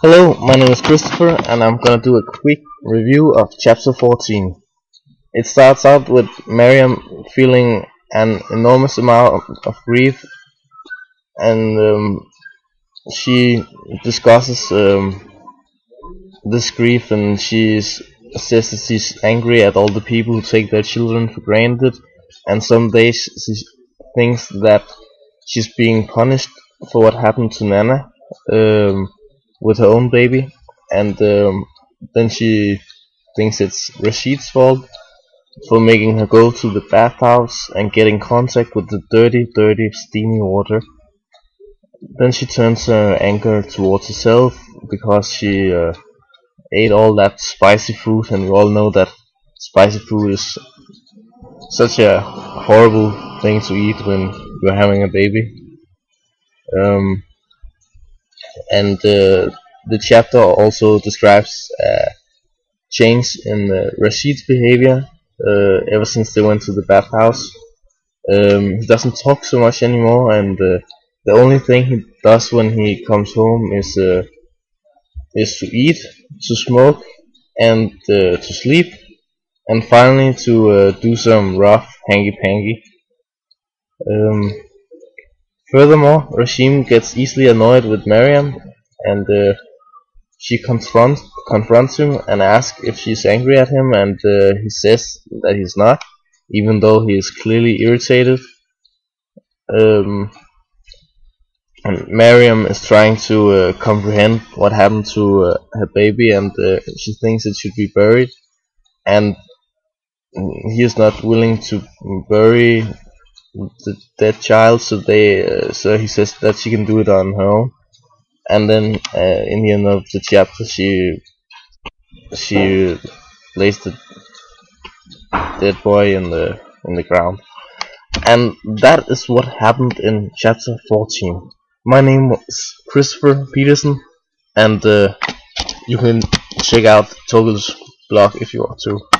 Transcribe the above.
Hello, my name is Christopher, and I'm gonna do a quick review of chapter 14. It starts out with Miriam feeling an enormous amount of grief, and she discusses this grief, and says that she's angry at all the people who take their children for granted, and some days she thinks that she's being punished for what happened to Nana. With her own baby, and then she thinks it's Rashid's fault for making her go to the bathhouse and get in contact with the dirty, dirty, steamy water. Then she turns her anger towards herself because she ate all that spicy food, and we all know that spicy food is such a horrible thing to eat when you're having a baby. Um, and the chapter also describes change in Rashid's behavior ever since they went to the bathhouse. He doesn't talk so much anymore, and the only thing he does when he comes home is to eat, to smoke, and to sleep, and finally to do some rough hanky panky. Um, Furthermore, Rashim gets easily annoyed with Mariam, and she confronts him and asks if she's angry at him, and he says that he's not, even though he is clearly irritated. Um, and Mariam is trying to comprehend what happened to her baby, and she thinks it should be buried, and he is not willing to bury the dead child, so he says that she can do it on her own. And then in the end of the chapter, she lays the dead boy in the ground, and that is what happened in chapter 14. My name is Christopher Peterson, and you can check out Togel's blog if you want to.